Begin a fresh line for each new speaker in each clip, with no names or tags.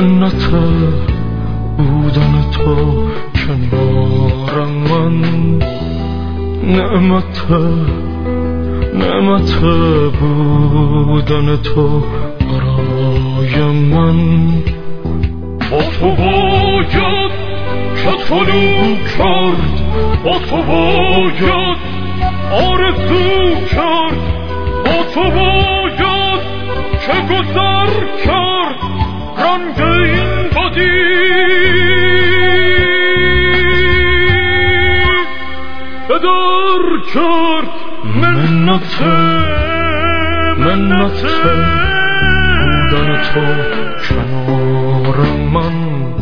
منت بودن تو کنار من، نعمت بودن تو برای من. با تو باید که طلوع کرد، با تو باید آرزو کرد، با تو باید که گذر کرد رنگ این بدی. بدر کرد منت بودن تو کنار من،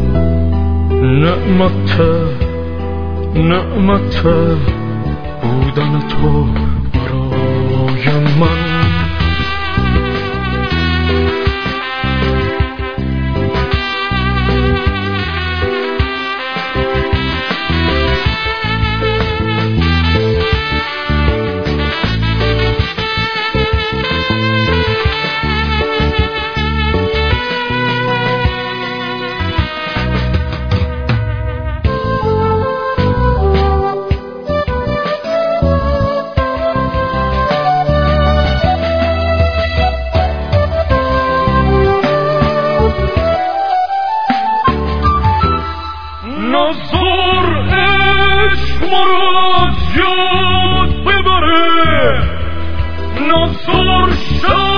نعمت بودن تو برای من. نظر عشق مرا از یاد ببره، نظر